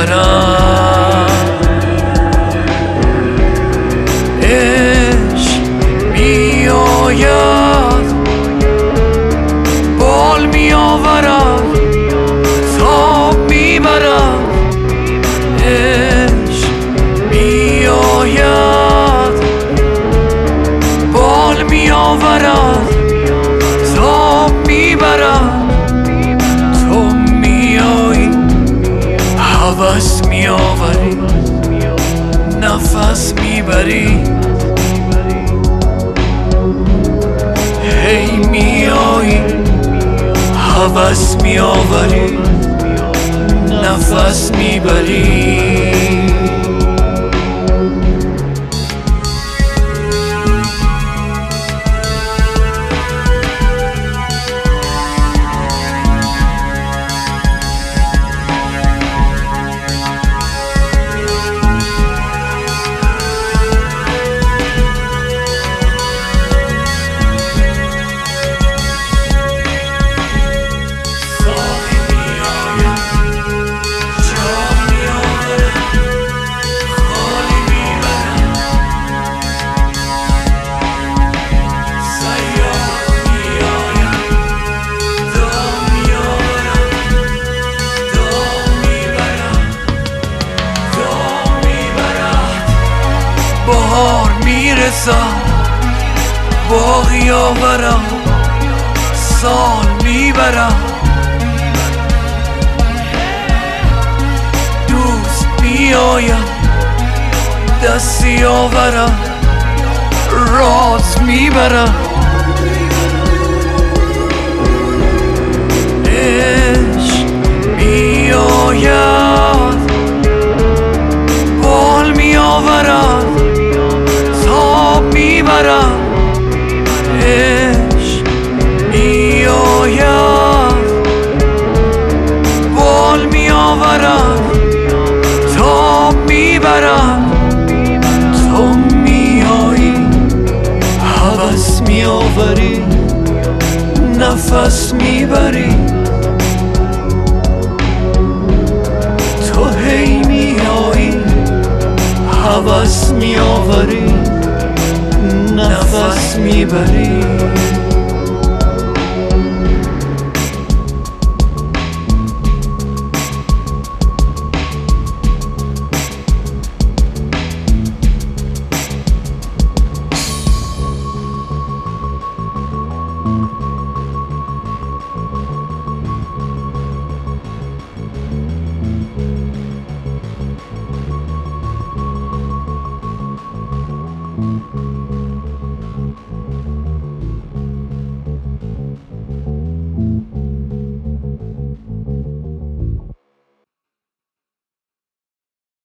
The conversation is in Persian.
میبرد. عشق میآید بال میآورد تاب میبرد. عشق میآید بال میآورد تاب میبرد. تو میایی هوس میآوری نفس میبری. هی میایی هوس میآوری نفس میبری. بهار میرسم باغی آورم سال میبرم. دوست میآیم دستی آورم راز میبرم. عشق میآید بال میآورد تاب میبرد. عشق میآید بال میآورد تاب میبرد. تو میایی هوس میآوری نفس میبری. تو هی میایی هوس میآوری نفس میبری. Thank you.